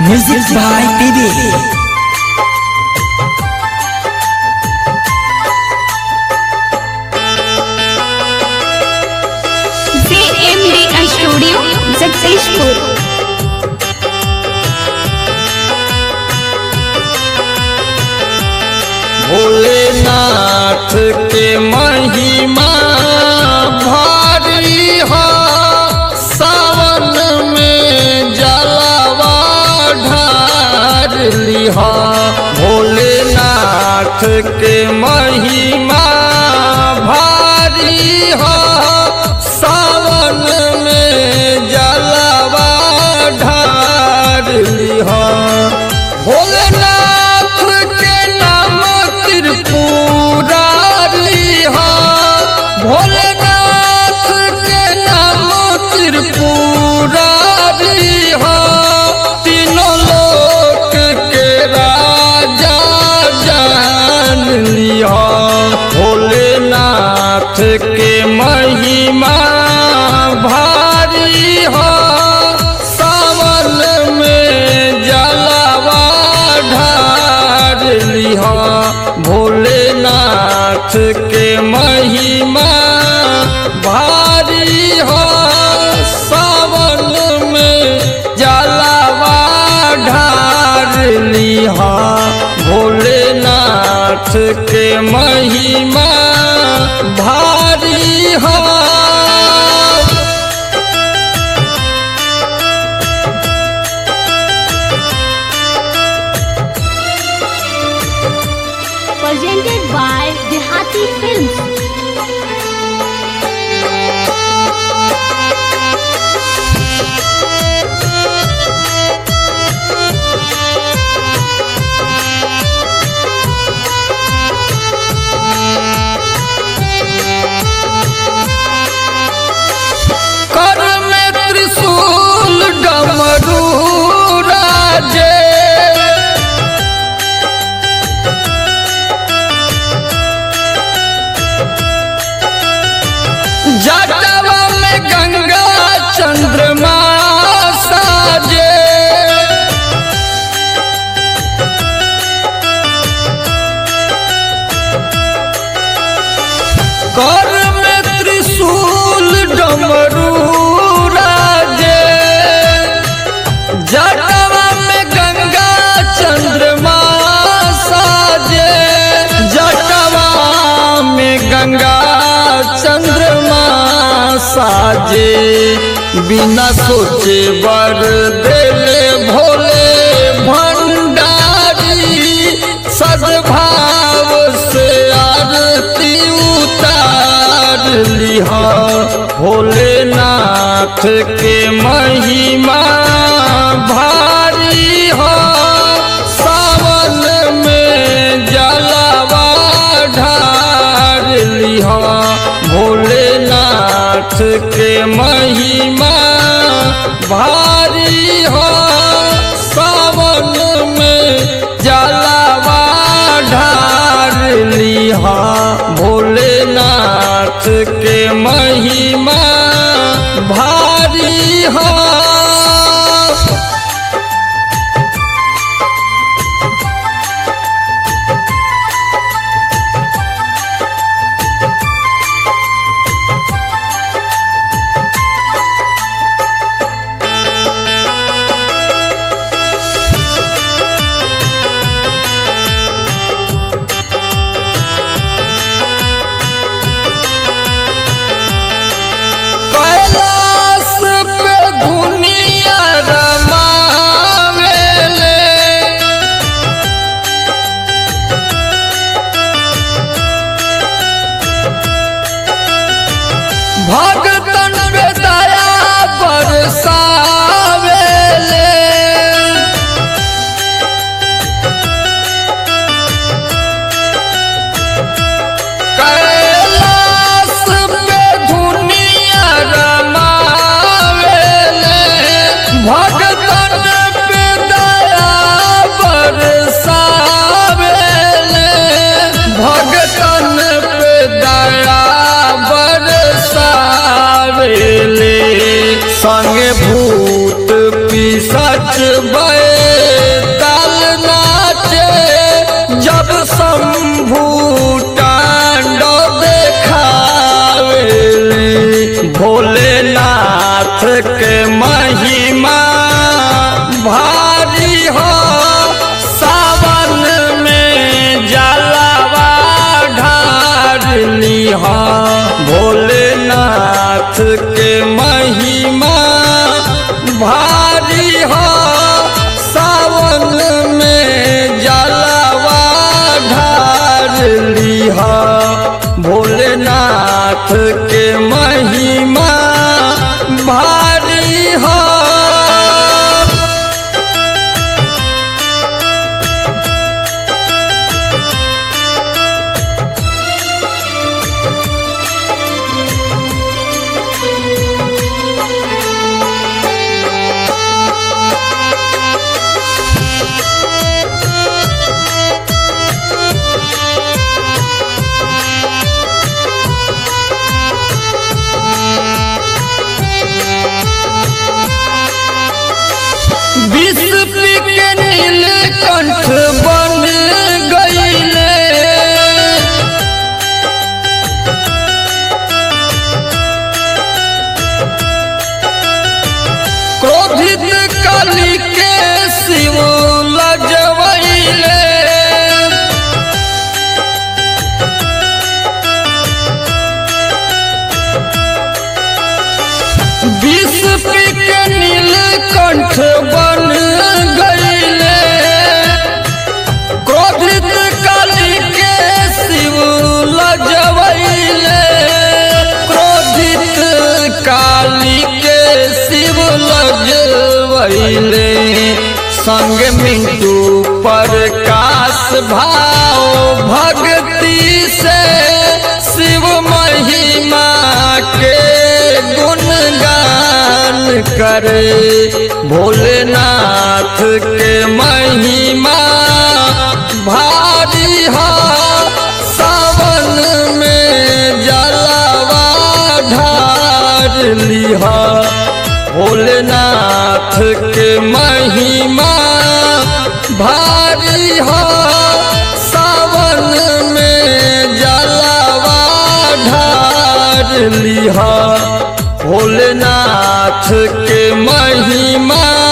Music by PB. JMDI Studio, Jagdishpur. Bholenath के महिमा भारी हो, सावन में जलवा ढार लिहा। भोलेनाथ के महिमा भारी हो, सावन में जलवा ढार लिहा। भोलेनाथ के नाम त्रिपुरारी हो, भोलेनाथ के नाम त्रिपुरारी हो। तीनों लोक के राजा जान लिया। भोलेनाथ के महिमा भारी हो, सावन में जलवा ढार लिहा। भोलेनाथ के महिमा भारी हो, सावन में जलवा ढार लिहा। भोलेनाथ के महिमा भारी हो। Presented by Dehati Films. कर में त्रिशूल डमरू राजे, जटवा में गंगा चंद्रमा साजे। कर में त्रिशूल डमरू राजे, जटवा में गंगा चंद्रमा साजे। जटवा में गंगा चंद्रमा साजे, बिना सोचे वर देले भोले भंडारी। सद्भाव से आरती उतार लिहा। भोलेनाथ के महिमा भारी हो, सावन में जलवा ढार लिहा। भोलेनाथ के महिमा भारी हो, सावन में जलवा ढार लिहा। भोलेनाथ के महिमा भारी हो। भोलेनाथ के महिमा भारी हो सावन में जलवा ढार लिहा भोलेनाथ के महिमा भारी हो सावन में जलवा ढार लिहा भोलेनाथ के महिमा भारी हो। विश्व के नीलकंठ बन गईले क्रोधित कलि के शिव लजवैले विश्व के नीलकंठ बन गईले क्रोधित कलि के शिव लजवैले क्रोधित काली के शिव लजवैले संग मिंटू प्रकाश भाव भक्ति से शिव महिमा के गुणगान करे भोलेनाथ के महिमा भारी हो सावन में जलवा ढार लिहा भोलेनाथ के महिमा भारी हो सावन में जलवा ढार लिहा भोलेनाथ के महिमा